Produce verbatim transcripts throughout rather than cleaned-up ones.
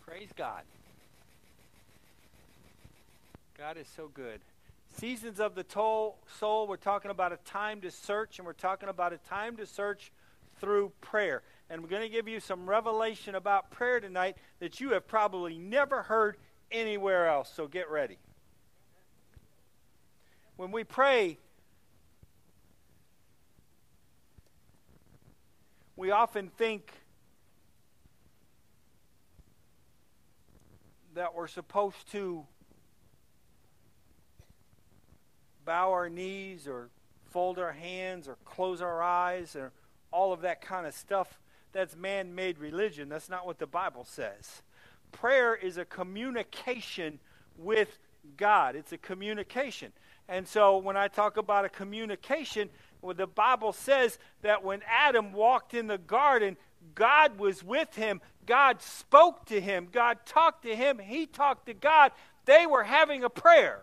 Praise God. God is so good. Seasons of the toll, soul, we're talking about a time to search, and we're talking about a time to search through prayer. And we're going to give you some revelation about prayer tonight that you have probably never heard anywhere else, so get ready. When we pray, we often think that we're supposed to bow our knees or fold our hands or close our eyes or all of that kind of stuff. That's man-made religion. That's not what the Bible says. Prayer is a communication with God. It's a communication. And so when I talk about a communication, well, the Bible says that when Adam walked in the garden, God was with him. God spoke to him. God talked to him. He talked to God. They were having a prayer.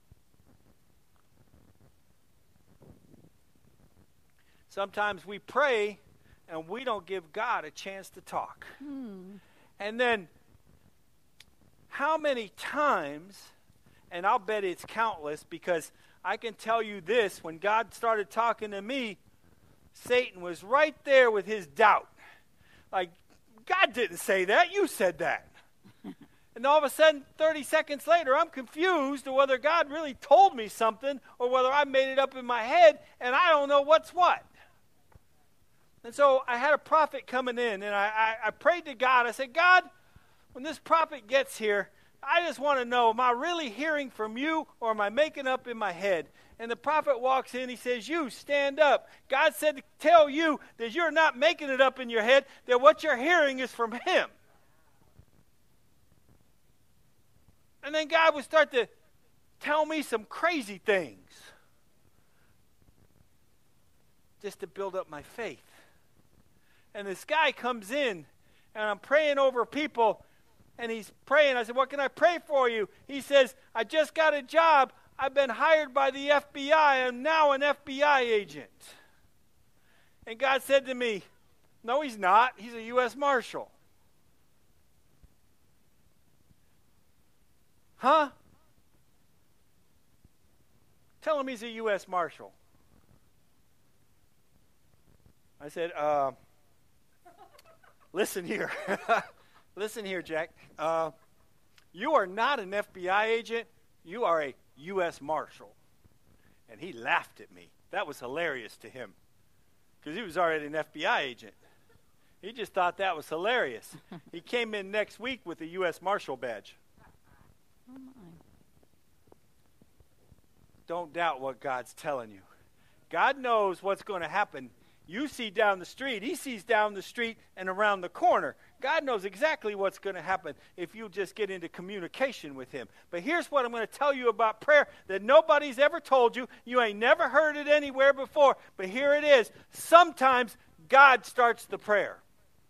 Sometimes we pray and we don't give God a chance to talk. Hmm. And then how many times, and I'll bet it's countless, because I can tell you this, when God started talking to me, Satan was right there with his doubt. Like, God didn't say that, you said that. And all of a sudden, thirty seconds later, I'm confused of whether God really told me something or whether I made it up in my head, and I don't know what's what. And so I had a prophet coming in, and I, I, I prayed to God. I said, God, when this prophet gets here, I just want to know, am I really hearing from you, or am I making up in my head? And the prophet walks in, he says, you, stand up. God said to tell you that you're not making it up in your head, that what you're hearing is from him. And then God would start to tell me some crazy things just to build up my faith. And this guy comes in, and I'm praying over people, and he's praying. I said, what can I pray for you? He says, I just got a job. I've been hired by the F B I. I'm now an F B I agent. And God said to me, no, he's not. He's a U S Marshal. Huh? Tell him he's a U S Marshal. I said, uh, listen here. Listen here, Jack. Uh, you are not an F B I agent. You are a U S Marshal. And he laughed at me. That was hilarious to him, because he was already an F B I agent. He just thought that was hilarious. He came in next week with a U S Marshal badge. Oh my. Don't doubt what God's telling you. God knows what's going to happen. You see down the street. He sees down the street and around the corner. God knows exactly what's going to happen if you just get into communication with him. But here's what I'm going to tell you about prayer that nobody's ever told you. You ain't never heard it anywhere before. But here it is. Sometimes God starts the prayer.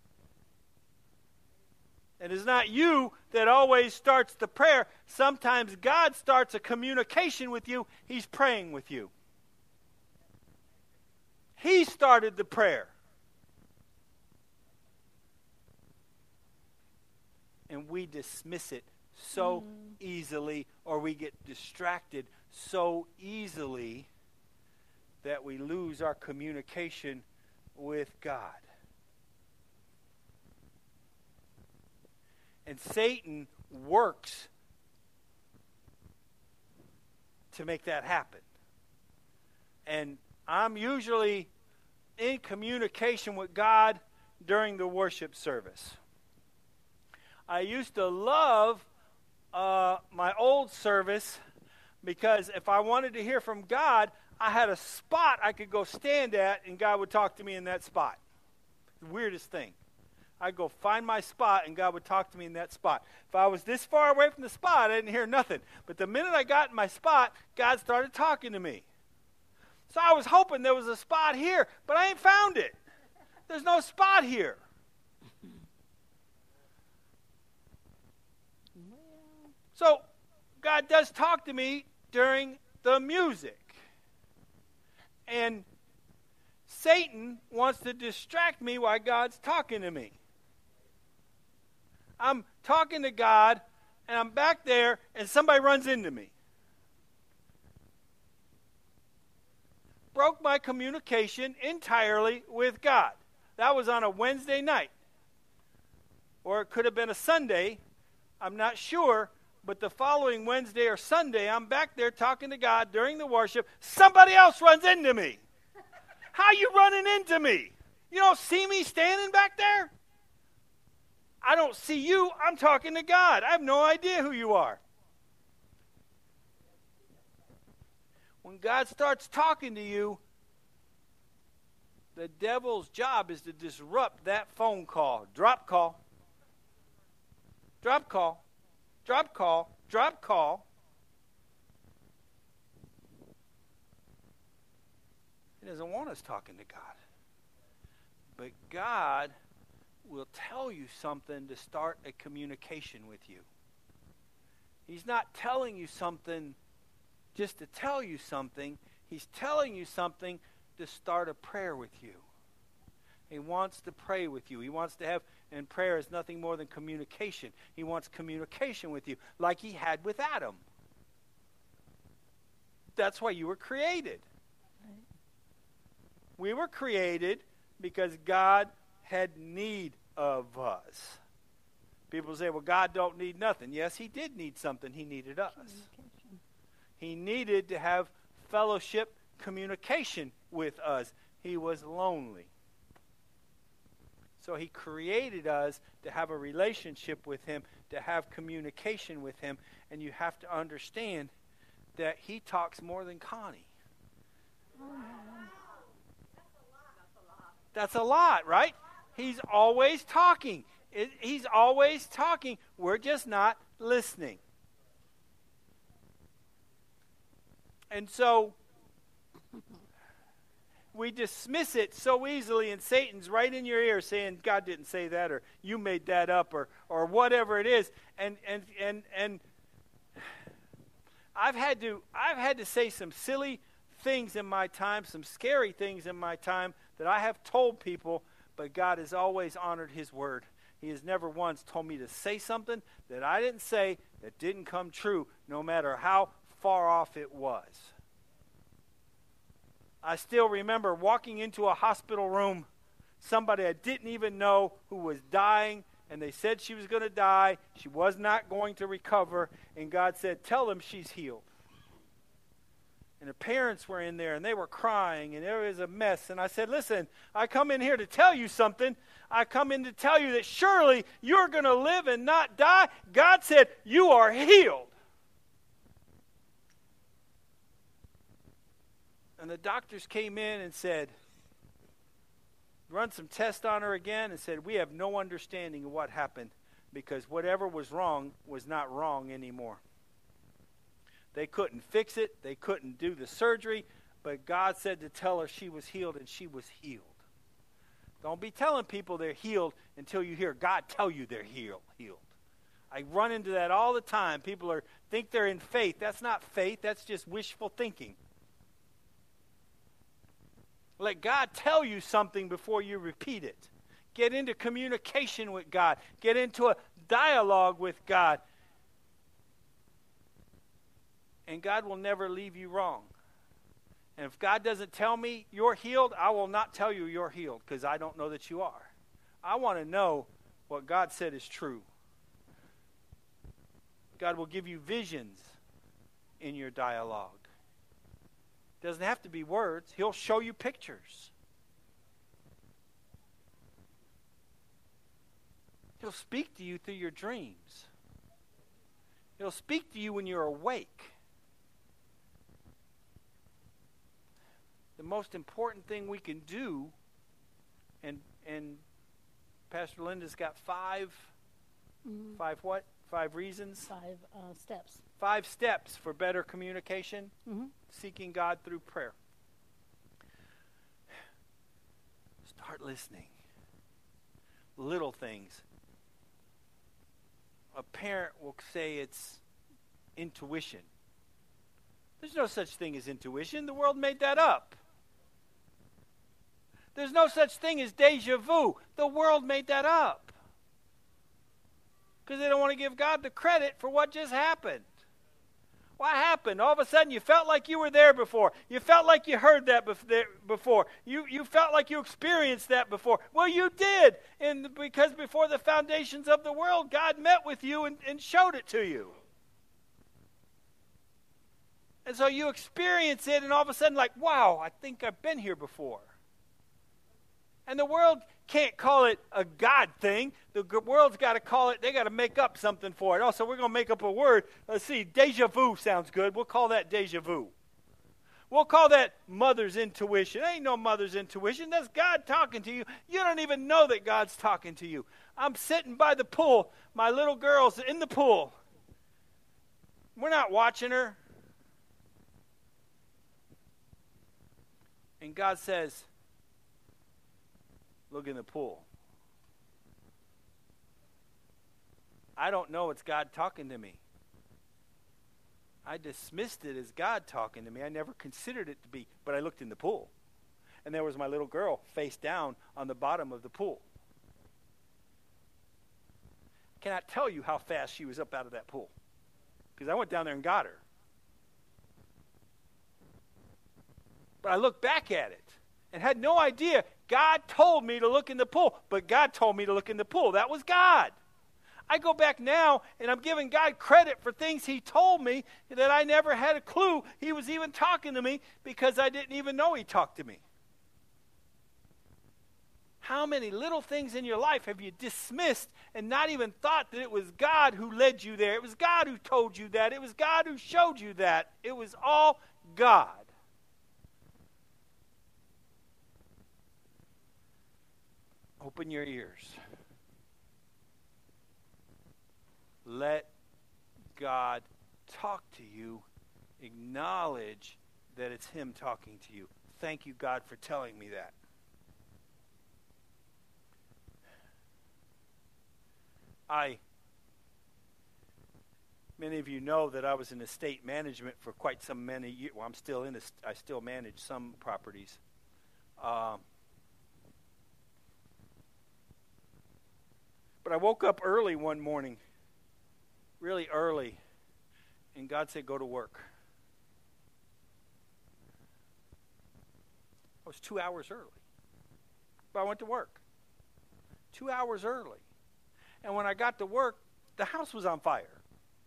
And it's not you that always starts the prayer. Sometimes God starts a communication with you. He's praying with you. He started the prayer. And we dismiss it so mm. easily, or we get distracted so easily that we lose our communication with God. And Satan works to make that happen. And I'm usually in communication with God during the worship service. I used to love uh, my old service, because if I wanted to hear from God, I had a spot I could go stand at, and God would talk to me in that spot. The weirdest thing. I'd go find my spot, and God would talk to me in that spot. If I was this far away from the spot, I didn't hear nothing. But the minute I got in my spot, God started talking to me. So I was hoping there was a spot here, but I ain't found it. There's no spot here. So God does talk to me during the music. And Satan wants to distract me while God's talking to me. I'm talking to God, and I'm back there, and somebody runs into me. Broke my communication entirely with God. That was on a Wednesday night. Or it could have been a Sunday. I'm not sure. But the following Wednesday or Sunday, I'm back there talking to God during the worship. Somebody else runs into me. How you running into me? You don't see me standing back there? I don't see you. I'm talking to God. I have no idea who you are. When God starts talking to you, the devil's job is to disrupt that phone call. Drop call. Drop call. Drop call. Drop call. He doesn't want us talking to God. But God will tell you something to start a communication with you. He's not telling you something just to tell you something. He's telling you something to start a prayer with you. He wants to pray with you. He wants to have, and prayer is nothing more than communication. He wants communication with you, like he had with Adam. That's why you were created. Right. We were created because God had need of us. People say, well, God don't need nothing. Yes, he did need something. He needed us. He needed to have fellowship, communication with us. He was lonely. So he created us to have a relationship with him, to have communication with him. And you have to understand that he talks more than Connie. That's a lot, right? He's always talking. It, he's always talking. We're just not listening. And so we dismiss it so easily, and Satan's right in your ear saying, God didn't say that, or you made that up, or or whatever it is. And and and and I've had to I've had to say some silly things in my time, some scary things in my time that I have told people, but God has always honored his word. He has never once told me to say something that I didn't say that didn't come true, no matter how far off it was. I still remember walking into a hospital room, somebody I didn't even know who was dying, and they said she was going to die. She was not going to recover, and God said, tell them she's healed. And the parents were in there, and they were crying, and there was a mess. And I said, listen, I come in here to tell you something. I come in to tell you that surely you're going to live and not die. God said, you are healed. And the doctors came in and said, run some tests on her again, and said, we have no understanding of what happened, because whatever was wrong was not wrong anymore. They couldn't fix it. They couldn't do the surgery. But God said to tell her she was healed, and she was healed. Don't be telling people they're healed until you hear God tell you they're healed. healed. I run into that all the time. People are think they're in faith. That's not faith. That's just wishful thinking. Let God tell you something before you repeat it. Get into communication with God. Get into a dialogue with God. And God will never leave you wrong. And if God doesn't tell me you're healed, I will not tell you you're healed, because I don't know that you are. I want to know what God said is true. God will give you visions in your dialogue. It doesn't have to be words. He'll show you pictures. He'll speak to you through your dreams. He'll speak to you when you're awake. The most important thing we can do, and and Pastor Linda's got five, mm-hmm. five what? Five reasons? Five uh, steps. Five steps for better communication, mm-hmm. seeking God through prayer. Start listening. Little things. A parent will say it's intuition. There's no such thing as intuition. The world made that up. There's no such thing as deja vu. The world made that up. because they don't want to give God the credit for what just happened. What happened? All of a sudden you felt like you were there before. You felt like you heard that before. You, you felt like you experienced that before. Well, you did. And because before the foundations of the world, God met with you and, and showed it to you. And so you experience it and all of a sudden like, wow, I think I've been here before. And the world can't call it a God thing. The world's got to call it, they got to make up something for it. Also, we're going to make up a word. Let's see, deja vu sounds good. We'll call that deja vu. We'll call that mother's intuition. Ain't no mother's intuition. That's God talking to you. You don't even know that God's talking to you. I'm sitting by the pool. My little girl's in the pool. We're not watching her. And God says, look in the pool. I don't know it's God talking to me. I dismissed it as God talking to me. I never considered it to be, but I looked in the pool. And there was my little girl face down on the bottom of the pool. I cannot tell you how fast she was up out of that pool, because I went down there and got her. But I looked back at it and had no idea. God told me to look in the pool, but God told me to look in the pool. That was God. I go back now, and I'm giving God credit for things he told me that I never had a clue he was even talking to me, because I didn't even know he talked to me. How many little things in your life have you dismissed and not even thought that it was God who led you there? It was God who told you that. It was God who showed you that. It was all God. Open your ears. Let God talk to you. Acknowledge that it's him talking to you. Thank you, God, for telling me that. I, many of you know that I was in estate management for quite some many years. Well, I'm still in, a, I still manage some properties. Um, But I woke up early one morning, really early, and God said, go to work. I was two hours early, but I went to work. Two hours early. And when I got to work, the house was on fire.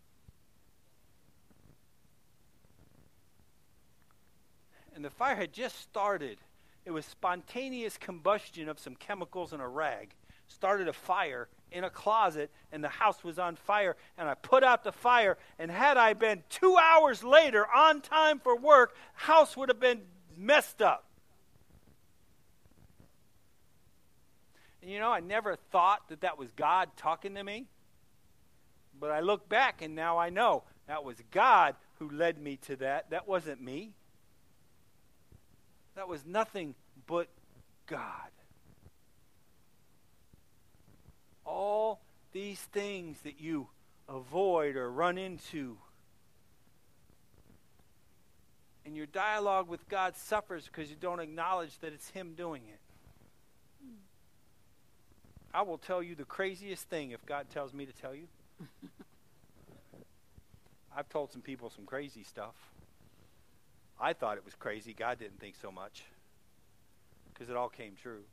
And the fire had just started. It was spontaneous combustion of some chemicals in a rag. Started a fire in a closet, and the house was on fire, and I put out the fire, and had I been two hours later on time for work, house would have been messed up. And you know, I never thought that that was God talking to me, but I look back, and now I know that was God who led me to that. That wasn't me. That was nothing but God. All these things that you avoid or run into, and your dialogue with God suffers because you don't acknowledge that it's him doing it. I will tell you the craziest thing if God tells me to tell you. I've told some people some crazy stuff. I thought it was crazy. God didn't think so much, because it all came true.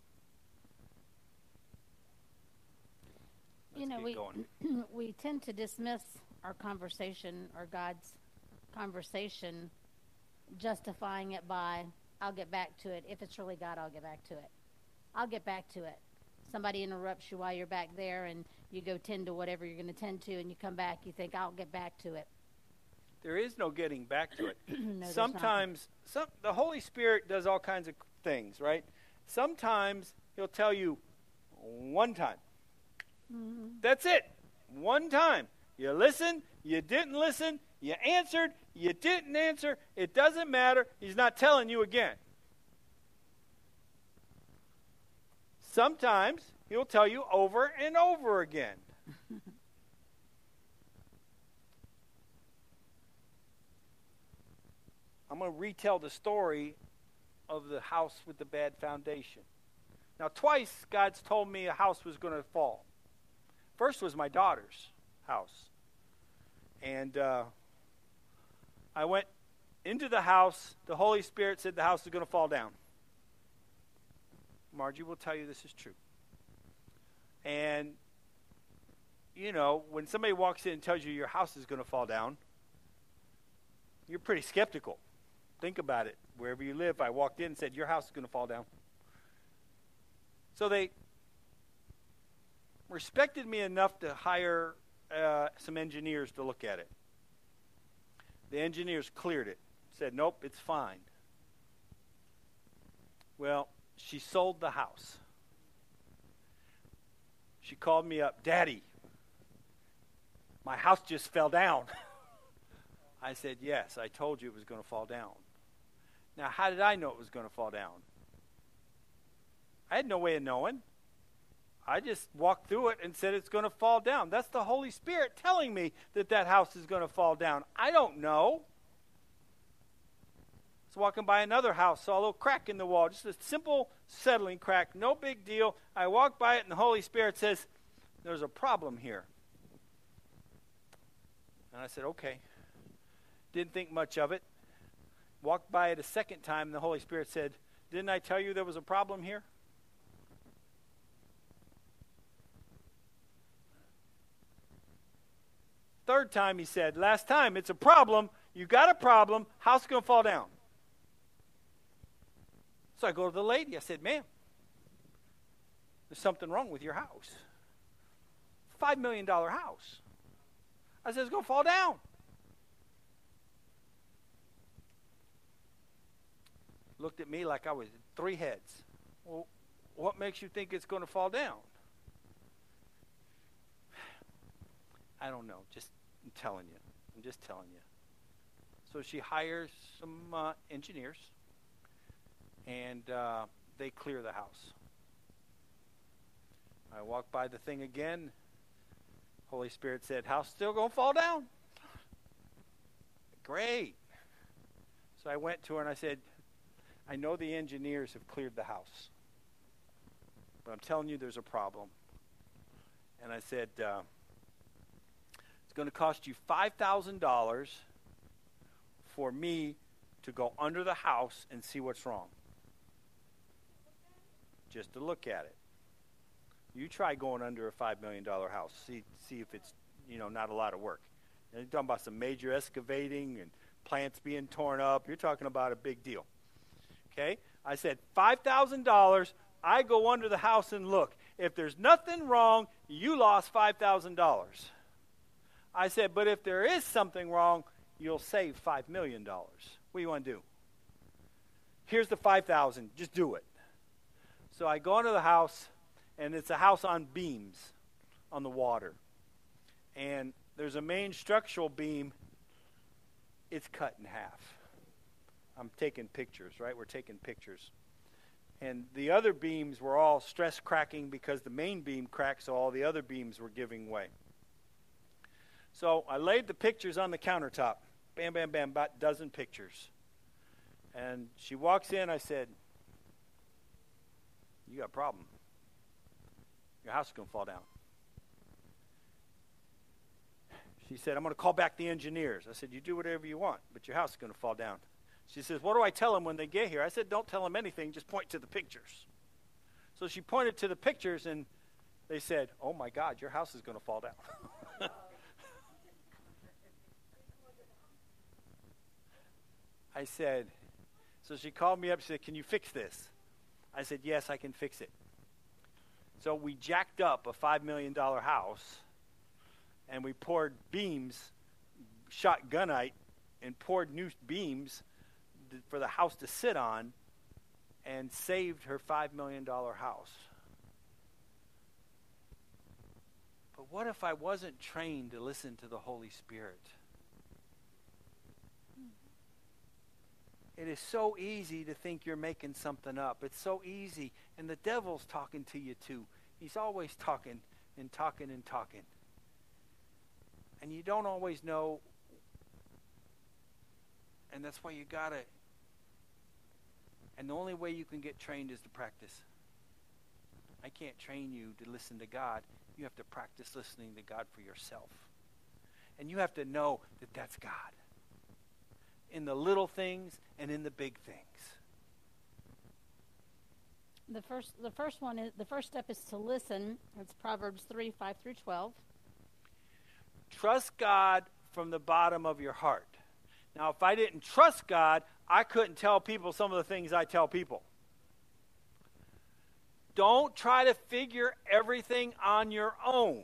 You know, we we tend to dismiss our conversation or God's conversation, justifying it by, I'll get back to it. If it's really God, I'll get back to it. I'll get back to it. Somebody interrupts you while you're back there, and you go tend to whatever you're going to tend to, and you come back, you think, I'll get back to it. There is no getting back to it. No, Sometimes some, the Holy Spirit does all kinds of things, right? Sometimes he'll tell you one time. Mm-hmm. That's it. One time. You listen, you didn't listen, you answered, you didn't answer. It doesn't matter. He's not telling you again. Sometimes he'll tell you over and over again. I'm going to retell the story of the house with the bad foundation. Now, twice God's told me a house was going to fall. First was my daughter's house. And uh, I went into the house. The Holy Spirit said the house is going to fall down. Margie will tell you this is true. And, you know, when somebody walks in and tells you your house is going to fall down, you're pretty skeptical. Think about it. Wherever you live, I walked in and said, your house is going to fall down. So they respected me enough to hire uh, some engineers to look at it. The engineers cleared it. Said, nope, it's fine. Well, she sold the house. She called me up, Daddy, my house just fell down. I said, yes, I told you it was going to fall down. Now, how did I know it was going to fall down? I had no way of knowing. I just walked through it and said it's going to fall down. That's the Holy Spirit telling me that that house is going to fall down. I don't know. I was walking by another house, saw a little crack in the wall, just a simple settling crack, no big deal. I walked by it and the Holy Spirit says, there's a problem here. And I said, okay. Didn't think much of it. Walked by it a second time and the Holy Spirit said, didn't I tell you there was a problem here? Third time he said, last time, it's a problem. You got a problem. House is going to fall down. So I go to the lady. I said, ma'am, there's something wrong with your house. Five million dollar house. I said, it's going to fall down. Looked at me like I was three heads. Well, what makes you think it's going to fall down? I don't know. Just I'm telling you. I'm just telling you. So she hires some uh, engineers, and uh, they clear the house. I walked by the thing again. Holy Spirit said, house still going to fall down? Great. So I went to her and I said, I know the engineers have cleared the house, but I'm telling you there's a problem. And I said, uh, it's going to cost you five thousand dollars for me to go under the house and see what's wrong. Just to look at it. You try going under a five million dollar house. See see if it's, you know, not a lot of work. And you're talking about some major excavating and plants being torn up. You're talking about a big deal. Okay? I said, five thousand dollars, I go under the house and look. If there's nothing wrong, you lost five thousand dollars. I said, but if there is something wrong, you'll save five million dollars. What do you want to do? Here's the five thousand dollars. Just do it. So I go into the house, and it's a house on beams on the water. And there's a main structural beam. It's cut in half. I'm taking pictures, right? We're taking pictures. And the other beams were all stress cracking because the main beam cracked, so all the other beams were giving way. So I laid the pictures on the countertop. Bam, bam, bam, about a dozen pictures. And she walks in, I said, you got a problem. Your house is going to fall down. She said, I'm going to call back the engineers. I said, you do whatever you want, but your house is going to fall down. She says, what do I tell them when they get here? I said, don't tell them anything, just point to the pictures. So she pointed to the pictures, and they said, oh, my God, your house is going to fall down. I said, so she called me up, she said, can you fix this? I said, yes, I can fix it. So we jacked up a five million dollar house, and we poured beams, shot gunite, and poured new beams th- for the house to sit on, and saved her five million dollar house. But what if I wasn't trained to listen to the Holy Spirit? It is so easy to think you're making something up. It's so easy. And the devil's talking to you too. He's always talking and talking and talking. And you don't always know. And that's why you got to. And the only way you can get trained is to practice. I can't train you to listen to God You have to practice listening to God for yourself. And you have to know that that's God. In the little things and in the big things. The first, the first one is the first step is to listen. It's Proverbs three, five through twelve. Trust God from the bottom of your heart. Now, if I didn't trust God, I couldn't tell people some of the things I tell people. Don't try to figure everything on your own.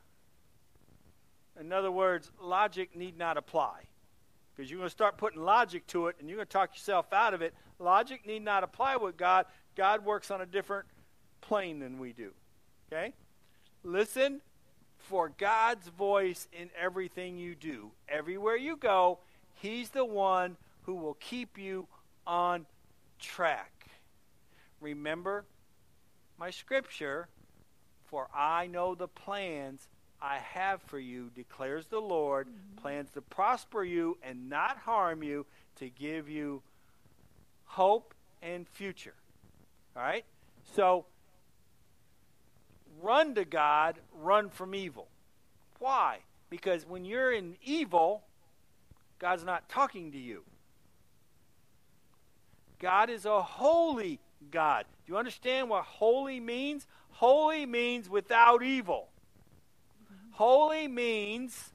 In other words, logic need not apply. Because you're going to start putting logic to it, and you're going to talk yourself out of it. Logic need not apply with God. God works on a different plane than we do. Okay? Listen for God's voice in everything you do. Everywhere you go, He's the one who will keep you on track. Remember my scripture, for I know the plans I have for you, declares the Lord, mm-hmm. plans to prosper you and not harm you, to give you hope and future. All right? So, run to God, run from evil. Why? Because when you're in evil, God's not talking to you. God is a holy God. Do you understand what holy means? Holy means without evil. Holy means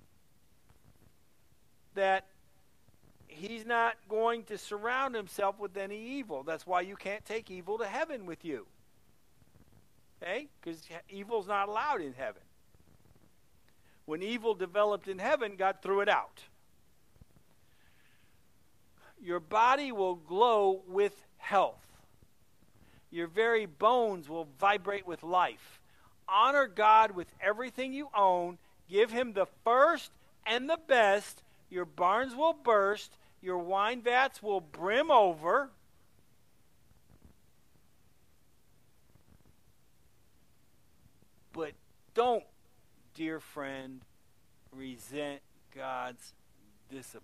that He's not going to surround Himself with any evil. That's why you can't take evil to heaven with you. Okay? Because evil's not allowed in heaven. When evil developed in heaven, God threw it out. Your body will glow with health. Your very bones will vibrate with life. Honor God with everything you own. Give Him the first and the best. Your barns will burst. Your wine vats will brim over. But don't, dear friend, resent God's discipline.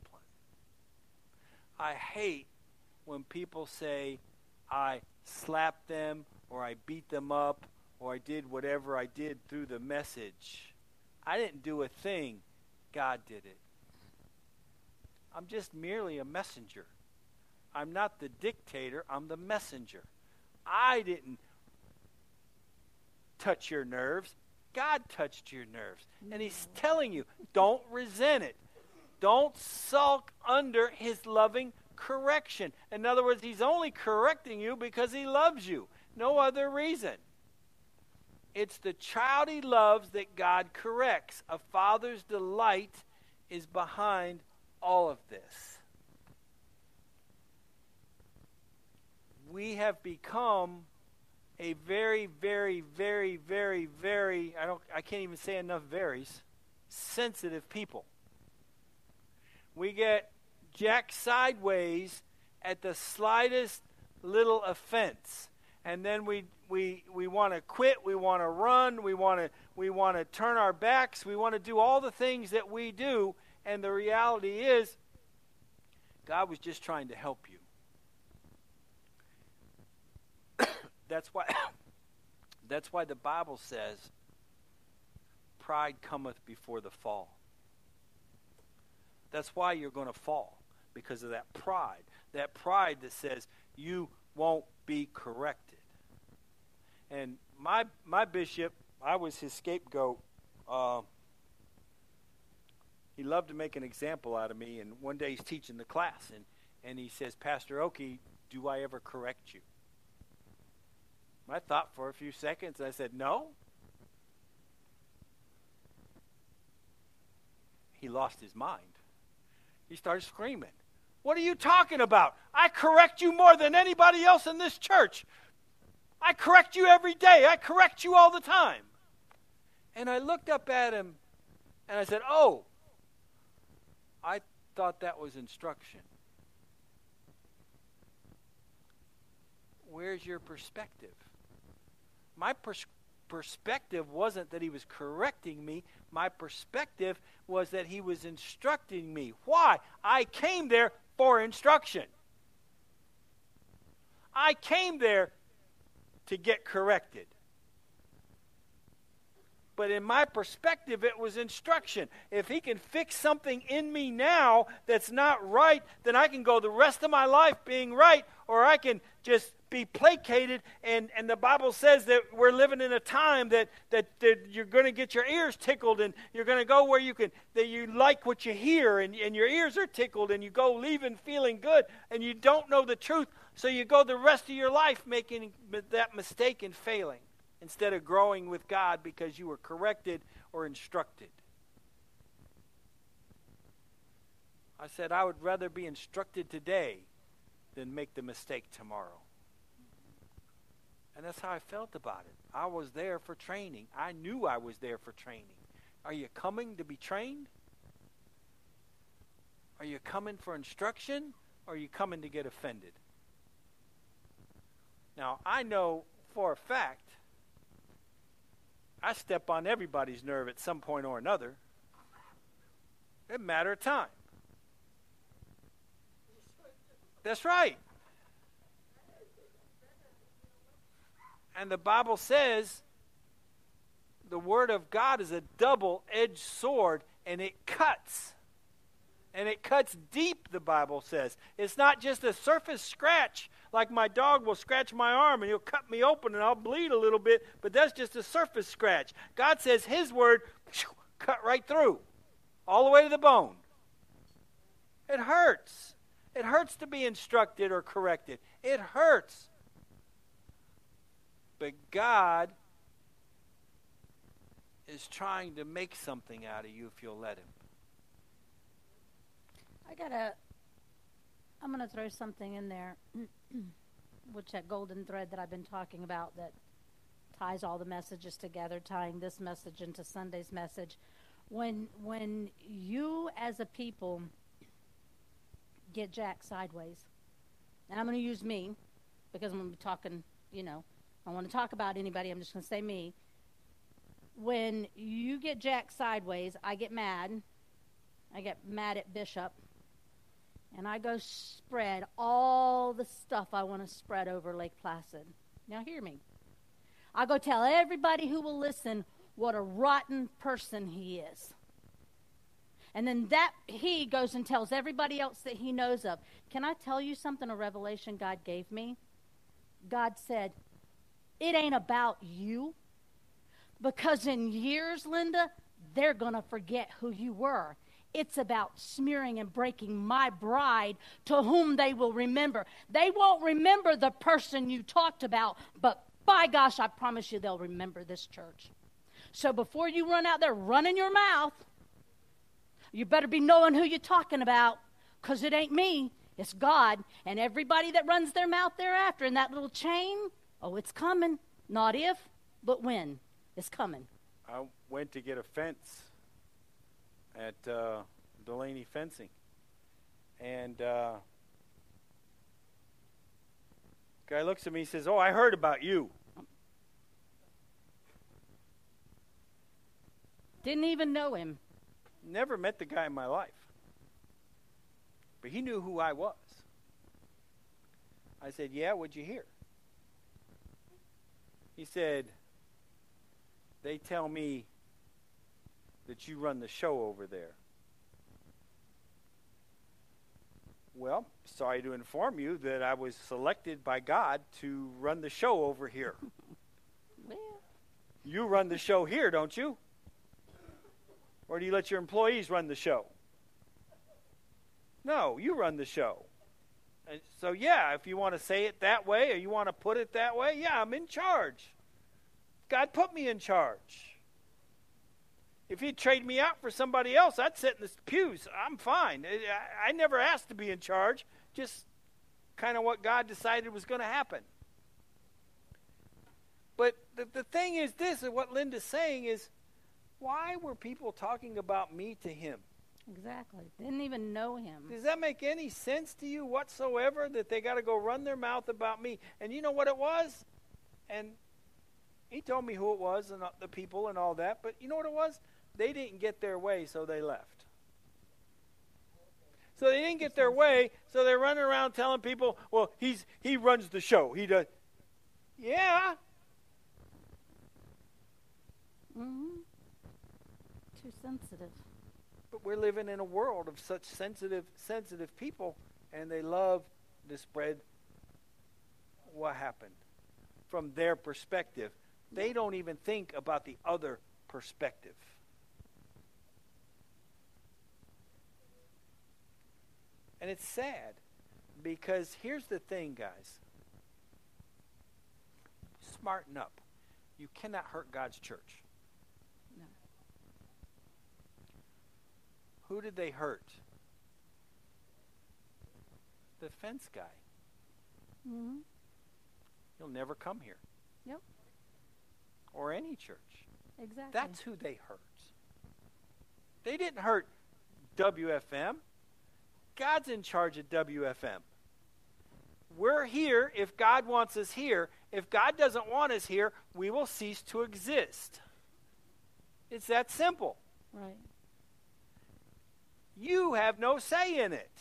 I hate when people say, I slapped them, or I beat them up, or I did whatever I did through the message. I didn't do a thing. God did it. I'm just merely a messenger. I'm not the dictator. I'm the messenger. I didn't touch your nerves. God touched your nerves. And He's telling you, don't resent it. Don't sulk under His loving correction. In other words, He's only correcting you because He loves you. No other reason. It's the child He loves that God corrects. A father's delight is behind all of this. We have become a very, very, very, very, very, I don't I can't even say enough varies, sensitive people. We get jacked sideways at the slightest little offense. And then we we we want to quit, we want to run, we want to we want to turn our backs, we want to do all the things that we do, and the reality is God was just trying to help you. That's why that's why the Bible says pride cometh before the fall. That's why you're going to fall, because of that pride. That pride that says you won't be corrected. And my my bishop, I was his scapegoat. Uh, he loved to make an example out of me. And one day he's teaching the class, and, and he says, Pastor Oki, do I ever correct you? I thought for a few seconds. I said, no. He lost his mind. He started screaming. What are you talking about? I correct you more than anybody else in this church. I correct you every day. I correct you all the time. And I looked up at him and I said, oh, I thought that was instruction. Where's your perspective? My pers- perspective wasn't that he was correcting me. My perspective was that he was instructing me. Why? I came there for instruction. I came there to get corrected. But in my perspective, it was instruction. If he can fix something in me now that's not right, then I can go the rest of my life being right, or I can just be placated. And, and the Bible says that we're living in a time that, that, that you're going to get your ears tickled, and you're going to go where you can, that you like what you hear, and, and your ears are tickled, and you go leaving feeling good, and you don't know the truth. So you go the rest of your life making that mistake and failing, instead of growing with God because you were corrected or instructed. I said I would rather be instructed today than make the mistake tomorrow. And that's how I felt about it. I was there for training. I knew I was there for training. Are you coming to be trained? Are you coming for instruction? Or are you coming to get offended? Now, I know for a fact I step on everybody's nerve at some point or another. It's a matter of time. That's right. And the Bible says the Word of God is a double-edged sword, and it cuts. And it cuts deep, the Bible says. It's not just a surface scratch, like my dog will scratch my arm and he'll cut me open and I'll bleed a little bit, but that's just a surface scratch. God says his word whew, cut right through, all the way to the bone. It hurts. It hurts to be instructed or corrected. It hurts. But God is trying to make something out of you if you'll let him. I gotta, I'm going to throw something in there, which that golden thread that I've been talking about that ties all the messages together, tying this message into Sunday's message. When, when you as a people get jacked sideways, and I'm going to use me because I'm going to be talking, you know, I don't want to talk about anybody, I'm just going to say me. When you get jacked sideways, I get mad. I get mad at Bishop. And I go spread all the stuff I want to spread over Lake Placid. Now hear me. I go tell everybody who will listen what a rotten person he is. And then that he goes and tells everybody else that he knows of. Can I tell you something, a revelation God gave me? God said, it ain't about you. Because in years, Linda, they're going to forget who you were. It's about smearing and breaking my bride to whom they will remember. They won't remember the person you talked about, but by gosh, I promise you they'll remember this church. So before you run out there running your mouth, you better be knowing who you're talking about, because it ain't me, it's God. And everybody that runs their mouth thereafter in that little chain, oh, it's coming. Not if, but when. It's coming. I went to get a fence at uh, Delaney Fencing. And uh, guy looks at me and says, oh, I heard about you. Didn't even know him. Never met the guy in my life. But he knew who I was. I said, yeah, what'd you hear? He said, they tell me that you run the show over there. Well, sorry to inform you that I was selected by God to run the show over here. Well. You run the show here, don't you? Or do you let your employees run the show? No, you run the show. And so, yeah, if you want to say it that way or you want to put it that way, yeah, I'm in charge. God put me in charge. If he'd trade me out for somebody else, I'd sit in the pews. I'm fine. I, I never asked to be in charge. Just kind of what God decided was going to happen. But the, the thing is this, and what Linda's saying is, why were people talking about me to him? Exactly. Didn't even know him. Does that make any sense to you whatsoever, that they got to go run their mouth about me? And you know what it was? And he told me who it was and the people and all that. But you know what it was? They didn't get their way, so they left. So they didn't get their way, so they're running around telling people, well, he's he runs the show. He does. Yeah. Mm-hmm. Too sensitive. But we're living in a world of such sensitive, sensitive people, and they love to spread what happened from their perspective. They don't even think about the other perspective. And it's sad, because here's the thing, guys. Smarten up. You cannot hurt God's church. No. Who did they hurt? The fence guy. Mm-hmm. He'll never come here. Yep. Or any church. Exactly. That's who they hurt. They didn't hurt W F M. God's in charge of W F M. We're here if God wants us here. If God doesn't want us here, we will cease to exist. It's that simple. Right. You have no say in it.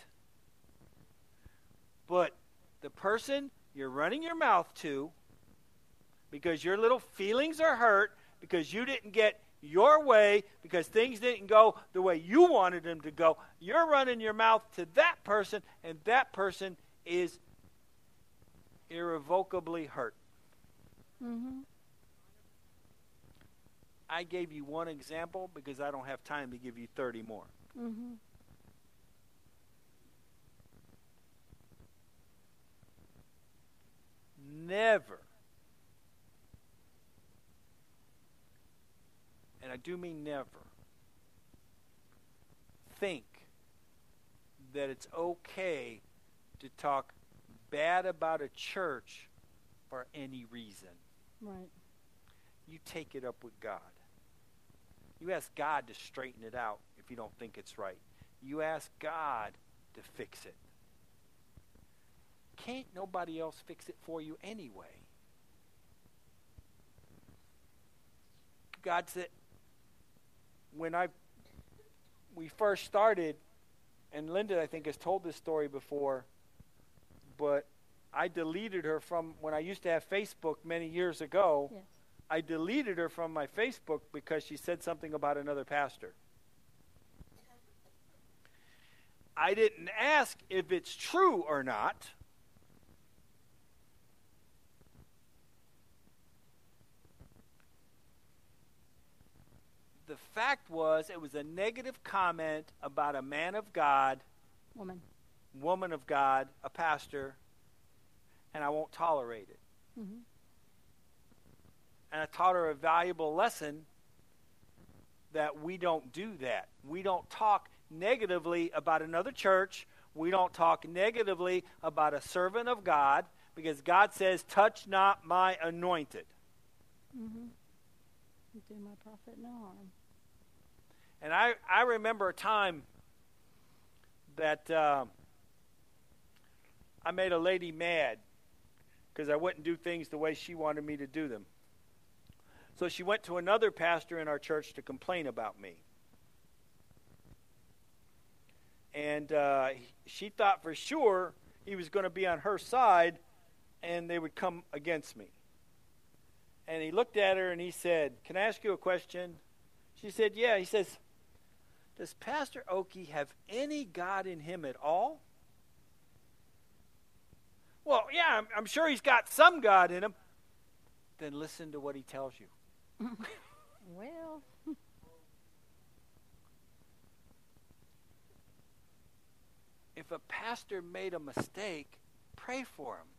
But the person you're running your mouth to, because your little feelings are hurt, because you didn't get your way, because things didn't go the way you wanted them to go, you're running your mouth to that person, and that person is irrevocably hurt. Mm-hmm. I gave you one example because I don't have time to give you thirty more. Mm-hmm. Never, and I do mean never, think that it's okay to talk bad about a church for any reason. Right. You take it up with God. You ask God to straighten it out if you don't think it's right. You ask God to fix it. Can't nobody else fix it for you anyway? God said, when I we first started, and Linda, I think, has told this story before, but I deleted her from, when I used to have Facebook many years ago, Yes. I deleted her from my Facebook because she said something about another pastor. I didn't ask if it's true or not. The fact was, it was a negative comment about a man of God, Woman. woman of God, a pastor, and I won't tolerate it. Mm-hmm. And I taught her a valuable lesson that we don't do that. We don't talk negatively about another church. We don't talk negatively about a servant of God, because God says, touch not my anointed. Mm-hmm. Do my prophet no harm. And I, I remember a time that uh, I made a lady mad because I wouldn't do things the way she wanted me to do them. So she went to another pastor in our church to complain about me. And uh, she thought for sure he was going to be on her side and they would come against me. And he looked at her and he said, "Can I ask you a question?" She said, "Yeah." He says, "Does Pastor Oakey have any God in him at all?" "Well, yeah, I'm, I'm sure he's got some God in him." "Then listen to what he tells you." Well. If a pastor made a mistake, pray for him.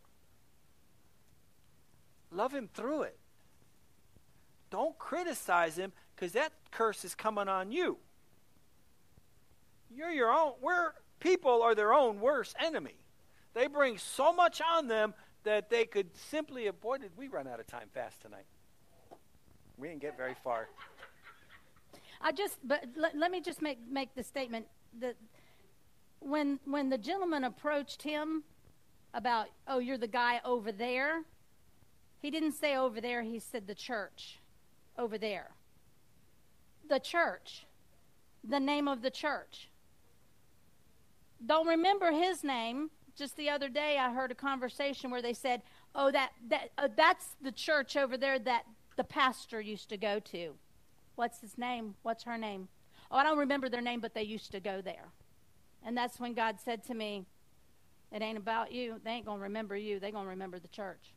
Love him through it. Don't criticize him, because that curse is coming on you. You're your own. We're, people are their own worst enemy. They bring so much on them that they could simply avoid it. We run out of time fast tonight. We didn't get very far. I just, but let, let me just make make the statement that when when the gentleman approached him about, "Oh, you're the guy over there," he didn't say over there. He said the church over there. The church, the name of the church. Don't remember his name. Just the other day, I heard a conversation where they said, "Oh, that that uh, that's the church over there that the pastor used to go to." What's his name? What's her name? oh, I don't remember their name, but they used to go there. And that's when God said to me, it ain't about you. They ain't going to remember you. They're going to remember the church.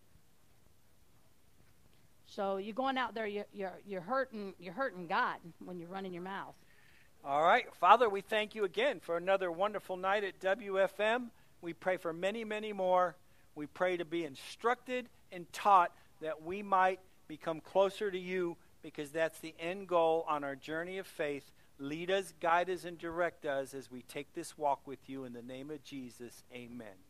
So you're going out there, you're, you're, you're hurting you're hurting God when you're running your mouth. All right. Father, we thank you again for another wonderful night at W F M. We pray for many, many more. We pray to be instructed and taught that we might become closer to you, because that's the end goal on our journey of faith. Lead us, guide us, and direct us as we take this walk with you. In the name of Jesus, amen.